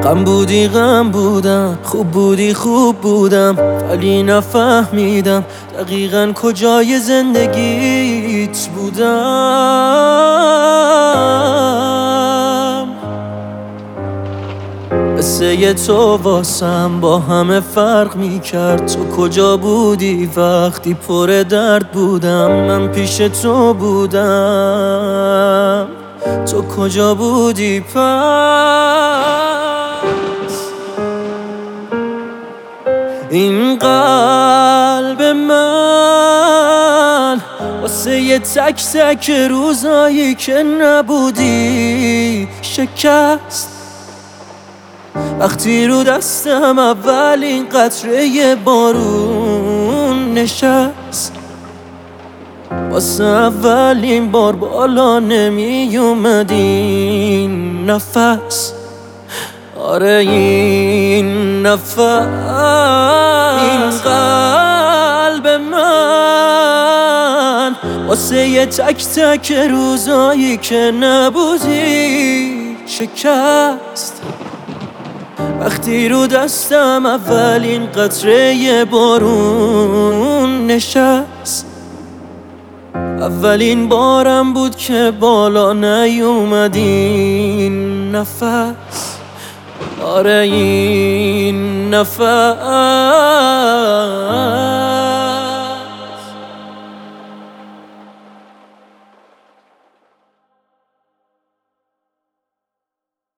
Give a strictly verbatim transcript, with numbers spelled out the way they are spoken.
غم بودی غم بودم، خوب بودی خوب بودم، ولی نفهمیدم دقیقاً کجای زندگیت بودم. قصه تو واسم با همه فرق میکرد. تو کجا بودی وقتی پر درد بودم؟ من پیش تو بودم، تو کجا بودی پس؟ این قلب من واسه یه تک تک روزایی که نبودی شکست. وقتی رو دستم اولین قطره بارون نشست، واسه اولین بار بالا نمی اومد این نفس. آره این نفس. این قلب من واسه یه تک تک روزایی که نبودی شکست. وقتی رو دستم اولین قطره بارون نشست، اولین بارم بود که بالا نیومد این نفس. آره این نفس.